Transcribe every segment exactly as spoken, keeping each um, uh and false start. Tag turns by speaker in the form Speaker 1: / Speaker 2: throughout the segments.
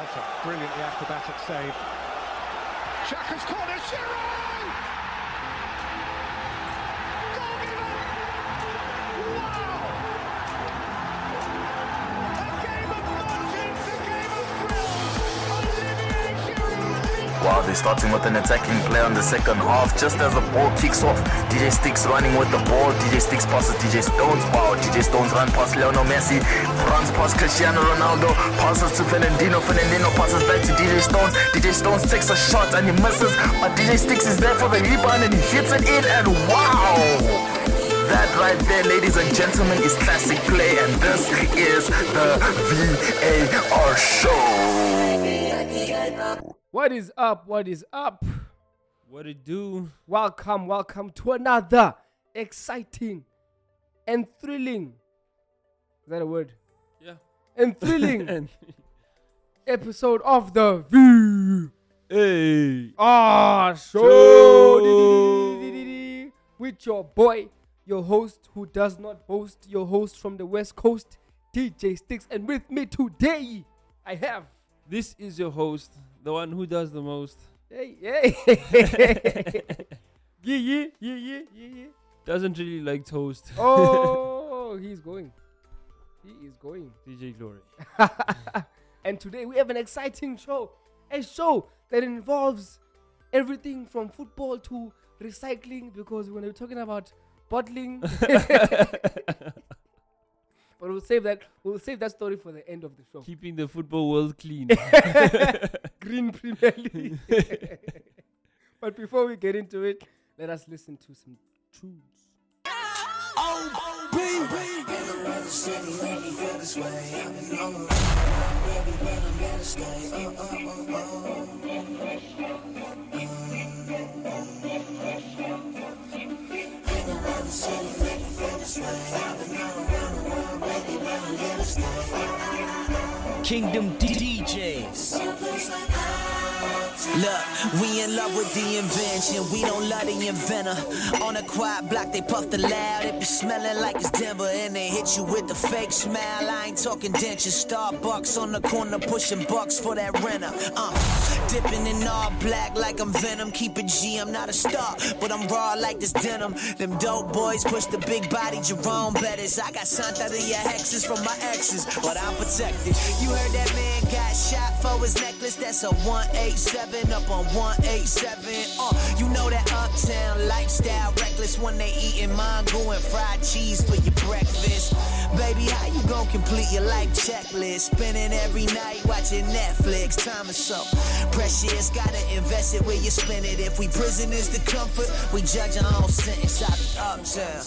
Speaker 1: That's a brilliantly acrobatic save. Xhaka's corner, Giroud! Goalkeeper! Wow! A game of margins, a game of thrills. Olivier Giroud!
Speaker 2: Wow, they're starting with an attacking play on the second half. Just as the ball kicks off, D J Sticks running with the ball. D J Sticks passes D J Stones. Wow, D J Stones run past Lionel Messi. Runs past Cristiano Ronaldo. Passes to Fernandinho. Fernandinho passes back to D J Stones. D J Stones takes a shot and he misses. But D J Sticks is there for the rebound and he hits it in. And wow! That right there, ladies and gentlemen, is classic play. And this is the V A R show.
Speaker 3: What is up? What is up?
Speaker 4: What it do?
Speaker 3: Welcome, welcome to another exciting and thrilling. Is that a word?
Speaker 4: Yeah.
Speaker 3: And thrilling
Speaker 4: And
Speaker 3: episode of the V
Speaker 4: hey,
Speaker 3: A R
Speaker 4: Show.
Speaker 3: show. With your boy, your host who does not boast, your host from the West Coast, D J Sticks, and with me today, I have.
Speaker 4: this is your host, the one who does the most.
Speaker 3: Hey, hey, yeah, yeah, yeah, yeah, yeah, yeah.
Speaker 4: Doesn't really like toast.
Speaker 3: Oh, he's going. He is going.
Speaker 4: D J Glory.
Speaker 3: And today we have an exciting show. A show that involves everything from football to recycling, because we're going to be talking about bottling. But we'll save that. We'll save that story for the end of the show.
Speaker 4: Keeping the football world clean.
Speaker 3: Green Premier League. But before we get into it, let us listen to some tunes.
Speaker 5: Kingdom D Js. Look, we in love with the invention. We don't love the inventor. On a quiet block, they puff the loud. It be smelling like it's Denver, and they hit you with the fake smile. I ain't talking dentures. Starbucks on the corner, pushing bucks for that renter. Uh, dipping in all black like I'm Venom. Keep it G, I'm not a star, but I'm raw like this denim. Them dope boys push the big body Jerome Bettis. I got Santa de your hexes from my exes, but I'm protected. You heard that man got shot for his necklace. That's a one eighty-seven up on one eighty-seven. Uh, you know that uptown lifestyle reckless when they eating mango and fried cheese for your breakfast. Baby, how you gon' complete your life checklist? Spending every night watching Netflix. Time is so precious, gotta invest it where you spend it. If we prisoners to comfort, we judge our own sentence out of uptown.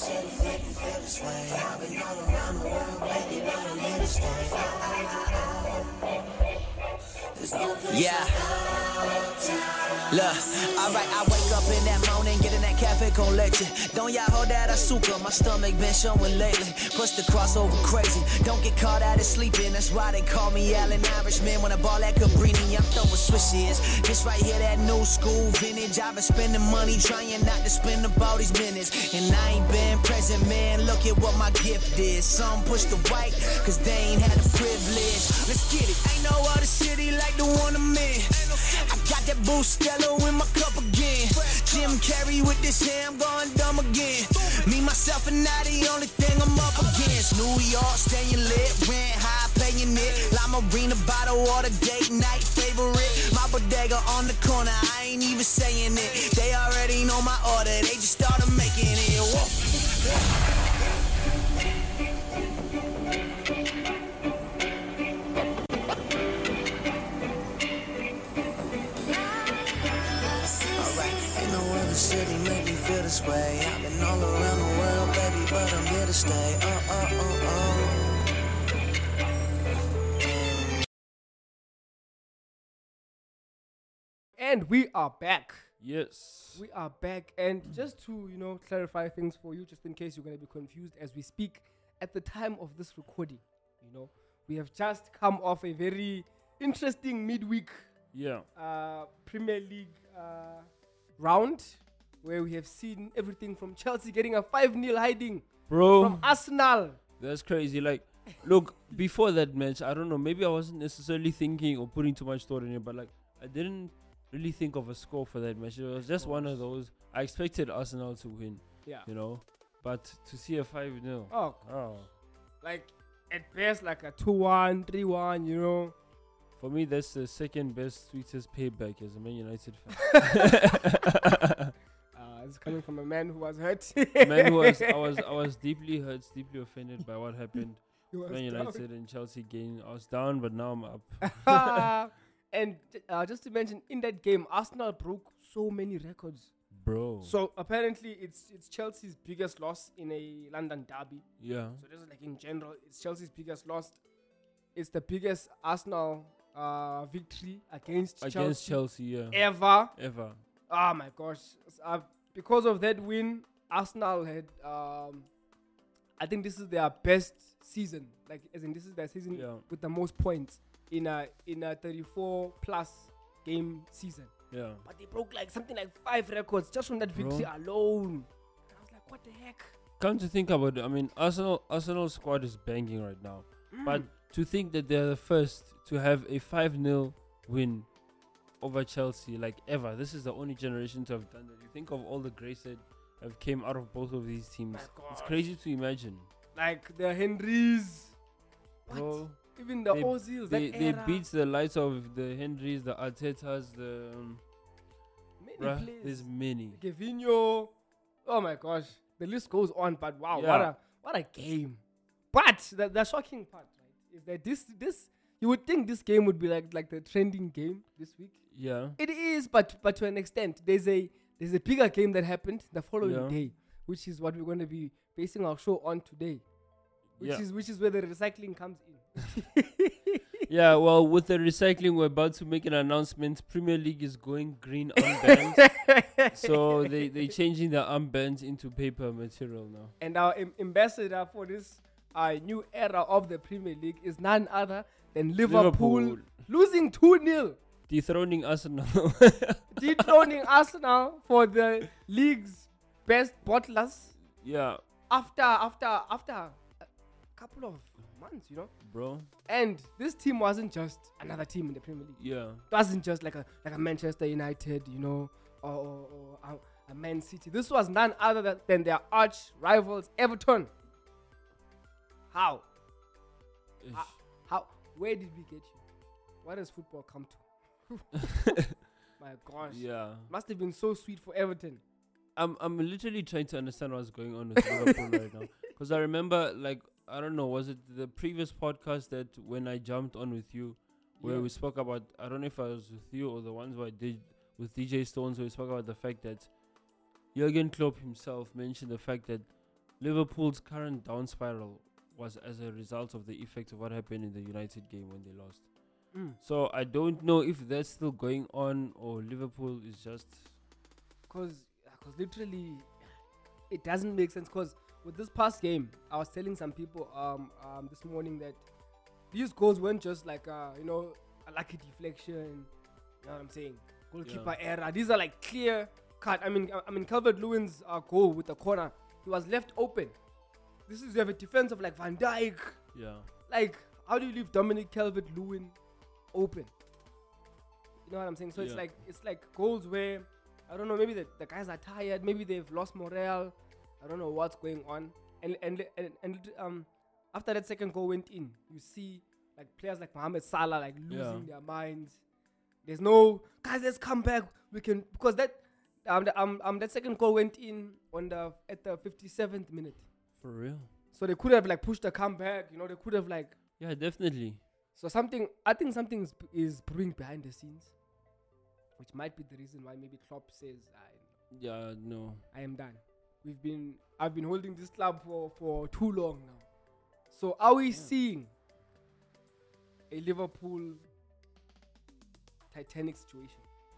Speaker 5: Yeah. Look, alright, I wake up in that morning, get in that cafe con leche. Don't y'all hold that azúcar, my stomach been showing lately. Push the crossover crazy, don't get caught out of sleeping. That's why they call me Allen Irishman. When I ball that Cabrini, I'm throwing swishes. This right here, that new school vintage. I've been spending money trying not to spend up all these minutes. And I ain't been present, man, look at what my gift is. Some push the white, cause they ain't had the privilege. Let's get it, ain't no other city like the one I'm in. I got that Bustelo in my cup again. Jim Carrey with this hair, I'm going dumb again. Me, myself, and I, the only thing I'm up against. New York, staying lit, rent high, paying it. La Marina, bottle water, date night favorite. My bodega on the corner, I ain't even saying it. They already know my order, they just started making it. Whoa. City make me feel this way. I've been all around the world, baby, but I'm here to stay. Uh, uh, uh, uh.
Speaker 3: And we are back.
Speaker 4: Yes.
Speaker 3: We are back. And just to, you know, clarify things for you, just in case you're going to be confused as we speak, at the time of this recording, you know, we have just come off a very interesting midweek
Speaker 4: Yeah.
Speaker 3: uh, Premier League uh, round, where we have seen everything from Chelsea getting a five nil hiding
Speaker 4: Bro,
Speaker 3: from Arsenal.
Speaker 4: that's crazy. Like, Look, before that match, I don't know. Maybe I wasn't necessarily thinking or putting too much thought in it, but like I didn't really think of a score for that match. It was just one of those. I expected Arsenal to win,
Speaker 3: Yeah.
Speaker 4: you know, but to see a five nil.
Speaker 3: Oh,
Speaker 4: Oh,
Speaker 3: like at best like a two one, three one, you know.
Speaker 4: for me, that's the second best, sweetest payback as a Man United fan.
Speaker 3: Uh, it's coming from a man who was hurt.
Speaker 4: Man, who was I was I was deeply hurt, deeply offended by what happened.
Speaker 3: He was
Speaker 4: Man
Speaker 3: down.
Speaker 4: United and Chelsea game. I was down, but now I'm up.
Speaker 3: And uh, just to mention, in that game, Arsenal broke so many records.
Speaker 4: Bro.
Speaker 3: So apparently, it's it's Chelsea's biggest loss in a London derby.
Speaker 4: Yeah.
Speaker 3: So this is like in general, it's Chelsea's biggest loss. It's the biggest Arsenal uh, victory against,
Speaker 4: Against
Speaker 3: Chelsea,
Speaker 4: Chelsea, yeah.
Speaker 3: ever.
Speaker 4: Ever.
Speaker 3: Oh my gosh! S- Uh, because of that win, Arsenal had. Um, I think this is their best season. Like, as in, this is their season
Speaker 4: Yeah.
Speaker 3: with the most points in a in a thirty-four plus game season.
Speaker 4: Yeah.
Speaker 3: But they broke like something like five records just from that
Speaker 4: Bro.
Speaker 3: victory alone. And I was like, what the heck?
Speaker 4: Come to think about it, I mean, Arsenal Arsenal's squad is banging right now. But to think that they're the first to have a five nil win over Chelsea, like ever. This is the only generation to have done that. You think of all the greats that have came out of both of these teams.
Speaker 3: My
Speaker 4: It's
Speaker 3: gosh.
Speaker 4: crazy to imagine.
Speaker 3: Like the Henrys, what?
Speaker 4: Bro,
Speaker 3: Even the
Speaker 4: They-
Speaker 3: Ozils,
Speaker 4: they,
Speaker 3: that
Speaker 4: they
Speaker 3: era.
Speaker 4: beat the likes of the Henrys, the Artetas, the um,
Speaker 3: many
Speaker 4: bruh,
Speaker 3: players.
Speaker 4: there's many.
Speaker 3: Gavinho. Oh my gosh, the list goes on. But wow, what
Speaker 4: Yeah.
Speaker 3: a what a game! But the, the shocking part, right, is that this this you would think this game would be like like the trending game this week.
Speaker 4: Yeah.
Speaker 3: It is, but but to an extent, there's a there's a bigger game that happened the following
Speaker 4: Yeah.
Speaker 3: day, which is what we're going to be basing our show on today. Which
Speaker 4: Yeah.
Speaker 3: is which is where the recycling comes in.
Speaker 4: Yeah, well, with the recycling, we're about to make an announcement. Premier League is going green armbands. So they, they're changing the armbands into paper material now.
Speaker 3: And our am- ambassador for this uh, new era of the Premier League is none other than Liverpool,
Speaker 4: Liverpool.
Speaker 3: losing two nil,
Speaker 4: Dethroning Arsenal.
Speaker 3: dethroning Arsenal for the league's best bottlers
Speaker 4: Yeah,
Speaker 3: after after after a couple of months, you know.
Speaker 4: bro.
Speaker 3: And this team wasn't just another team in the Premier League.
Speaker 4: Yeah.
Speaker 3: It wasn't just like a like a Manchester United, you know, or, or, or a, a Man City. This was none other than, than their arch rivals, Everton. How?
Speaker 4: Ish.
Speaker 3: Ah. How? Where did we get you? What has football come to? My gosh.
Speaker 4: Yeah.
Speaker 3: Must have been so sweet for Everton.
Speaker 4: I'm I'm literally trying to understand what's going on with Liverpool right now. Because I remember, like, I don't know, was it the previous podcast that when I jumped on with you, where
Speaker 3: Yeah.
Speaker 4: we spoke about, I don't know if I was with you or the ones where I did with D J Stones, where we spoke about the fact that Jurgen Klopp himself mentioned the fact that Liverpool's current down spiral was as a result of the effect of what happened in the United game when they lost.
Speaker 3: Mm.
Speaker 4: So I don't know if that's still going on or Liverpool is just
Speaker 3: Because cause literally, it doesn't make sense. Because with this past game, I was telling some people um, um this morning that these goals weren't just like, uh, you know, a lucky deflection. You know what I'm saying? Goalkeeper error. These are like clear cut. I mean, I mean, Calvert-Lewin's uh, goal with the corner, he was left open. This is, you have a defense of like Van Dijk.
Speaker 4: yeah.
Speaker 3: Like, how do you leave Dominic Calvert-Lewin open? You know what I'm saying? So it's
Speaker 4: Yeah.
Speaker 3: like it's like goals where I don't know. Maybe the, the guys are tired. Maybe they've lost morale. I don't know what's going on. And and and, and um, after that second goal went in, you see like players like Mohamed Salah like losing
Speaker 4: Yeah.
Speaker 3: their minds. There's no guys. Let's come back. We can because that um, the, um um that second goal went in on the at the fifty-seventh minute.
Speaker 4: For real.
Speaker 3: So they could have like pushed the comeback. You know, they could have like.
Speaker 4: Yeah, definitely.
Speaker 3: So something, I think something is, is brewing behind the scenes, which might be the reason why maybe Klopp says, I,
Speaker 4: Yeah, no.
Speaker 3: I am done. We've been, I've been holding this club for, for too long now. So are we seeing a Liverpool Titanic situation?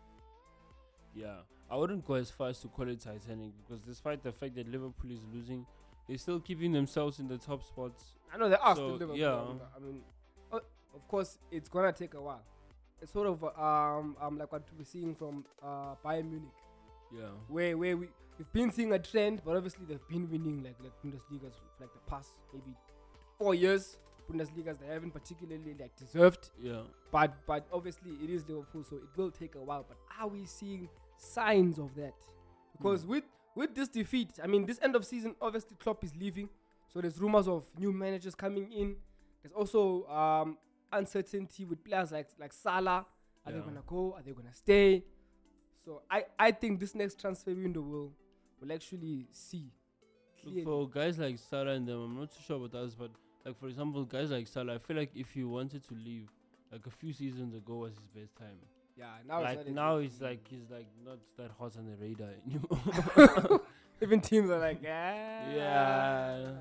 Speaker 4: Yeah. I wouldn't go as far as to call it Titanic because despite the fact that Liverpool is losing, they're still keeping themselves in the top spots.
Speaker 3: I know they are
Speaker 4: So,
Speaker 3: still Liverpool.
Speaker 4: yeah.
Speaker 3: I mean, uh, of course, it's gonna take a while. It's sort of uh, um um like what we're seeing from uh Bayern Munich.
Speaker 4: Yeah.
Speaker 3: where where we we've been seeing a trend, but obviously they've been winning like like Bundesliga for like the past maybe four years. Bundesligas they haven't particularly like deserved.
Speaker 4: Yeah.
Speaker 3: But but obviously it is Liverpool, so it will take a while. But are we seeing signs of that? Because
Speaker 4: Mm.
Speaker 3: with with this defeat, I mean, this end of season, obviously Klopp is leaving, so there's rumors of new managers coming in. There's also um, uncertainty with players like like Salah. Are they
Speaker 4: Yeah.
Speaker 3: gonna go? Are they gonna stay? So I, I think this next transfer window will will actually see.
Speaker 4: Look,
Speaker 3: clearly.
Speaker 4: for guys like Salah and them, I'm not too sure about us, but like for example, guys like Salah, I feel like if he wanted to leave, like a few seasons ago was his best time.
Speaker 3: Yeah, now
Speaker 4: like
Speaker 3: it's not
Speaker 4: now
Speaker 3: exactly-
Speaker 4: he's like he's like not that hot on the radar anymore.
Speaker 3: even teams are like, ah,
Speaker 4: Yeah.
Speaker 3: you know,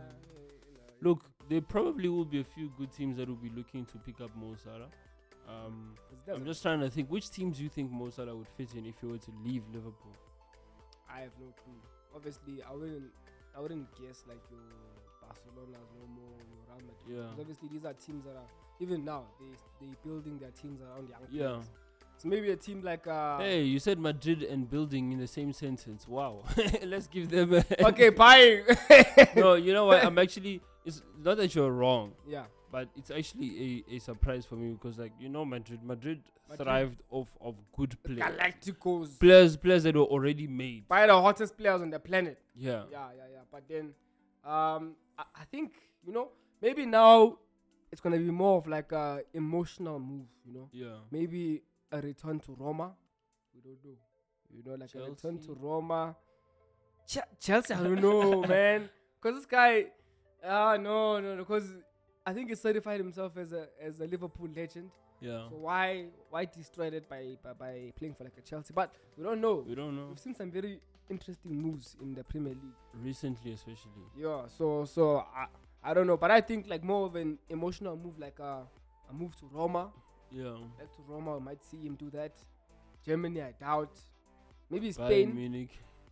Speaker 4: Look, there probably will be a few good teams that will be looking to pick up Mo Salah. Um,
Speaker 3: 'cause it
Speaker 4: I'm
Speaker 3: doesn't-
Speaker 4: just trying to think which teams do you think Mo Salah would fit in if he were to leave Liverpool?
Speaker 3: I have no clue. Obviously, I wouldn't, I wouldn't guess like your Barcelona's no more, your Real Madrid.
Speaker 4: Yeah.
Speaker 3: 'Cause obviously these are teams that are even now they they building their teams around young
Speaker 4: Yeah.
Speaker 3: players. So maybe a team like uh.
Speaker 4: Hey, you said Madrid and building in the same sentence. Wow. Let's give them a
Speaker 3: Okay, buying.
Speaker 4: No, you know what? I'm actually it's not that you're wrong,
Speaker 3: Yeah.
Speaker 4: but it's actually a, a surprise for me because like you know Madrid Madrid,
Speaker 3: Madrid.
Speaker 4: thrived off of good players.
Speaker 3: Galacticos.
Speaker 4: Players players that were already made.
Speaker 3: By the hottest players on the planet.
Speaker 4: Yeah.
Speaker 3: Yeah, yeah, yeah. But then, um, I, I think you know maybe now it's gonna be more of like a emotional move. You know,
Speaker 4: Yeah.
Speaker 3: maybe a return to Roma. We don't know. You know, like a return to
Speaker 4: Chelsea.
Speaker 3: Roma. Ch- Chelsea, I don't know, man. Because this guy, ah, no, no, no. Because I think he certified himself as a as a Liverpool legend.
Speaker 4: Yeah.
Speaker 3: So why why destroy it by, by by playing for like a Chelsea? But we don't know.
Speaker 4: We don't know.
Speaker 3: We've seen some very interesting moves in the Premier League.
Speaker 4: Recently especially.
Speaker 3: Yeah, so so I, I don't know, but I think like more of an emotional move, like a, a move to Roma.
Speaker 4: Yeah.
Speaker 3: Back to Roma, we might see him do that. Germany, I doubt. Maybe
Speaker 4: Bayern
Speaker 3: Spain.
Speaker 4: Munich.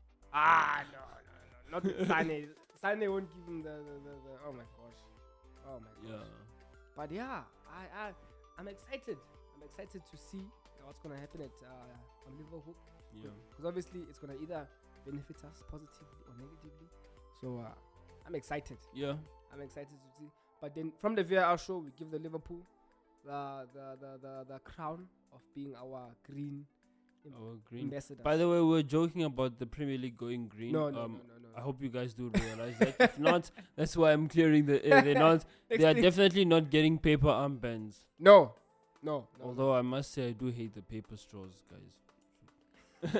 Speaker 3: Ah, no, no, no, not with Sane. Sane won't give him the, the, the, the oh my gosh, oh my gosh.
Speaker 4: Yeah.
Speaker 3: But yeah, I, I I'm excited. I'm excited to see what's gonna happen at uh, on Liverpool.
Speaker 4: Yeah.
Speaker 3: Because obviously it's gonna either benefit us positively or negatively. So uh, I'm excited.
Speaker 4: Yeah.
Speaker 3: I'm excited to see. But then from the V A R show, we give the Liverpool the the the the, the crown of being our green im-
Speaker 4: Our green.
Speaker 3: ambassadors.
Speaker 4: By the way, we're joking about the Premier League going green.
Speaker 3: no, no,
Speaker 4: um,
Speaker 3: no, no, no.
Speaker 4: I hope you guys do realize that. If not, that's why I'm clearing the air. They're not. They are
Speaker 3: Next thing-
Speaker 4: definitely not getting paper armbands.
Speaker 3: no, no, no.
Speaker 4: Although I must say I do hate the paper straws, guys.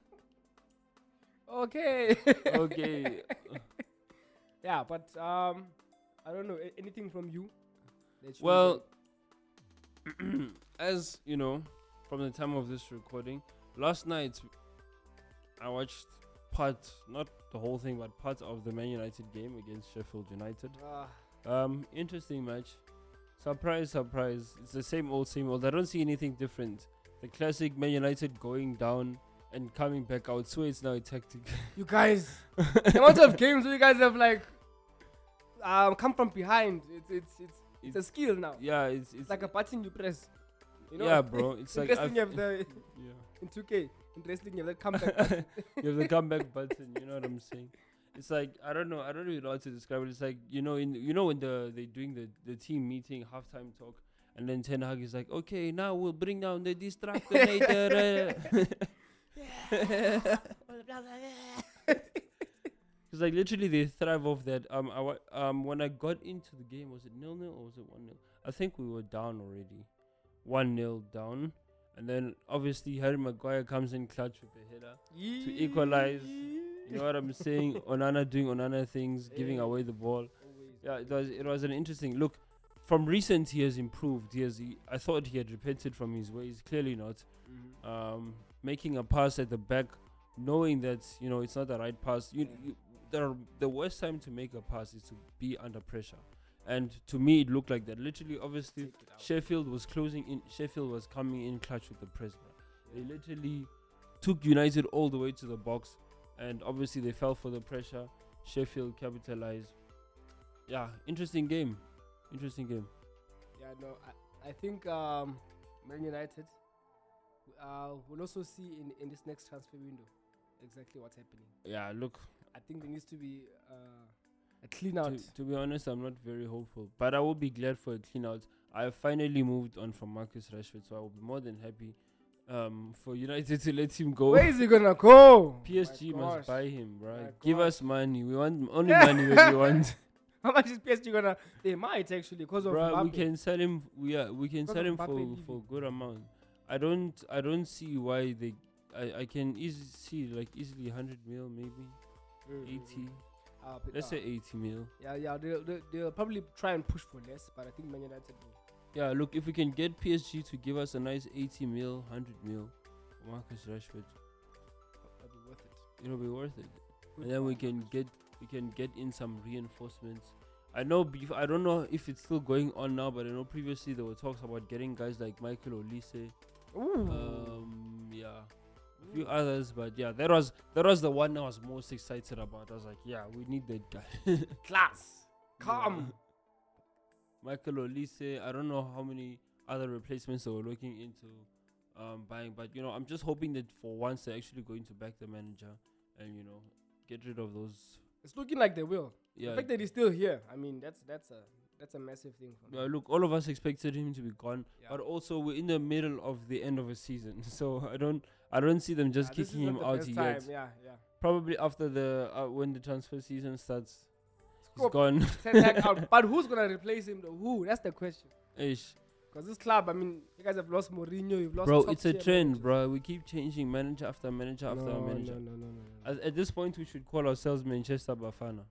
Speaker 3: okay.
Speaker 4: Okay.
Speaker 3: Yeah, but um, I don't know a- anything from you. that you
Speaker 4: Well, as you know, from the time of this recording, last night I watched part, not the whole thing, but part of the Man United game against Sheffield United.
Speaker 3: Ah,
Speaker 4: Um, interesting match. Surprise, surprise. It's the same old, same old. I don't see anything different. The classic Man United going down and coming back out. So it's now a tactic.
Speaker 3: you guys, the amount of games where you guys have like um come from behind. It's it's it's it's a skill now.
Speaker 4: Yeah, it's it's,
Speaker 3: It's like a button you press. You know?
Speaker 4: yeah, bro. It's
Speaker 3: in
Speaker 4: like
Speaker 3: wrestling
Speaker 4: I've-
Speaker 3: you have the
Speaker 4: yeah.
Speaker 3: in two K. In wrestling you have that comeback button.
Speaker 4: You have the comeback button. You know what I'm saying? It's like I don't know. I don't really know how to describe it. It's like you know, in you know when the they doing the the team meeting halftime talk, and then Ten Hag is like, okay, now we'll bring down the distractonator. Because like literally they thrive off that. Um, I wa- um when I got into the game, was it nil nil or was it one nil? I think we were down already, one nil down, and then obviously Harry Maguire comes in clutch with a header.
Speaker 3: to
Speaker 4: equalize. You know what I'm saying? Onana doing Onana things, giving
Speaker 3: Yeah.
Speaker 4: away the ball.
Speaker 3: Always.
Speaker 4: Yeah, it was it was an interesting look. From recent, he has improved. He has. He, I thought he had repented from his ways. Clearly not.
Speaker 3: Mhm.
Speaker 4: Um, making a pass at the back, knowing that you know it's not the right pass. You, you the the worst time to make a pass is to be under pressure. And to me, it looked like that. Literally, obviously,
Speaker 3: Take it out.
Speaker 4: Sheffield was closing in. Sheffield was coming in clutch with the press. Bro. They literally took United all the way to the box, and obviously they fell for the pressure. Sheffield capitalized. Yeah, interesting game. Interesting game.
Speaker 3: Yeah, no, I, I think um, Man United uh, will also see in, in this next transfer window exactly what's happening.
Speaker 4: Yeah, look.
Speaker 3: I think there needs to be uh, a clean out.
Speaker 4: To, to be honest, I'm not very hopeful, but I will be glad for a clean out. I have finally moved on from Marcus Rashford, so I will be more than happy um, for United to let him go.
Speaker 3: Where is he gonna go?
Speaker 4: P S G
Speaker 3: My
Speaker 4: must
Speaker 3: gosh.
Speaker 4: buy him, right?
Speaker 3: My
Speaker 4: Give
Speaker 3: gosh.
Speaker 4: us money. We want only money when we want.
Speaker 3: How much is P S G gonna? They might actually because of
Speaker 4: Bruh, we
Speaker 3: Mbappe.
Speaker 4: can sell him. We are, we can
Speaker 3: Because
Speaker 4: sell
Speaker 3: of
Speaker 4: him for,
Speaker 3: Mbappe leaving.
Speaker 4: for good amount. I don't I don't see why they. I, I can easily see like easily one hundred mil, maybe
Speaker 3: Mm, mm,
Speaker 4: eighty.
Speaker 3: mm. Uh, but,
Speaker 4: Let's
Speaker 3: uh,
Speaker 4: say eighty mil.
Speaker 3: Yeah, yeah. They'll, they'll, they'll probably try and push for less, but I think Man United will.
Speaker 4: Yeah, look, if we can get P S G to give us a nice eighty mil, one hundred mil for Marcus Rashford,
Speaker 3: That'll be worth it.
Speaker 4: it'll be worth it.
Speaker 3: Good
Speaker 4: And then we
Speaker 3: for
Speaker 4: can
Speaker 3: Marcus.
Speaker 4: get we can get in some reinforcements. I know bef- I don't know if it's still going on now, but I know previously there were talks about getting guys like Michael Olise,
Speaker 3: Ooh.
Speaker 4: um, yeah, a few others, but yeah, that was that was the one I was most excited about. I was like, yeah, we need that guy.
Speaker 3: Class. Come.
Speaker 4: Michael Olise. I don't know how many other replacements they were looking into um, buying, but you know, I'm just hoping that for once they're actually going to back the manager and you know get rid of those.
Speaker 3: It's looking like they will.
Speaker 4: Yeah,
Speaker 3: The fact that he's still here, I mean, that's that's a that's a massive thing for me.
Speaker 4: uh, look, all of us expected him to be gone,
Speaker 3: Yeah.
Speaker 4: but also we're in the middle of the end of a season, so I don't I don't see them just
Speaker 3: Yeah, this
Speaker 4: kicking
Speaker 3: is
Speaker 4: him
Speaker 3: not the
Speaker 4: out
Speaker 3: best
Speaker 4: yet.
Speaker 3: time. Yeah, yeah.
Speaker 4: Probably after the uh, when the transfer season starts, he's
Speaker 3: Scope.
Speaker 4: gone.
Speaker 3: Ten Hag out. But who's gonna replace him though? Who? That's the question.
Speaker 4: Ish.
Speaker 3: Because this club, I mean, you guys have lost Mourinho, you've lost.
Speaker 4: Bro,
Speaker 3: top
Speaker 4: it's a
Speaker 3: tier
Speaker 4: trend,
Speaker 3: managers.
Speaker 4: bro. We keep changing manager after manager after
Speaker 3: no,
Speaker 4: manager.
Speaker 3: No, no, no, no, no.
Speaker 4: At, at this point, we should call ourselves Manchester Bafana.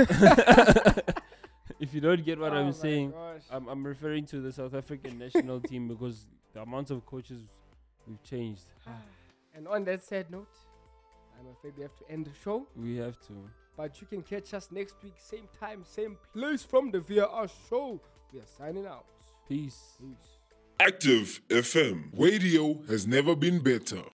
Speaker 4: If you don't get what
Speaker 3: Oh my
Speaker 4: I'm saying,
Speaker 3: gosh.
Speaker 4: I'm, I'm referring to the South African national team because the amount of coaches we've changed.
Speaker 3: And on that sad note, I'm afraid we have to end the show.
Speaker 4: We have to.
Speaker 3: But you can catch us next week, same time, same place from the V R show. We are signing out.
Speaker 4: Peace.
Speaker 3: Peace.
Speaker 6: Active F M. Radio has never been better.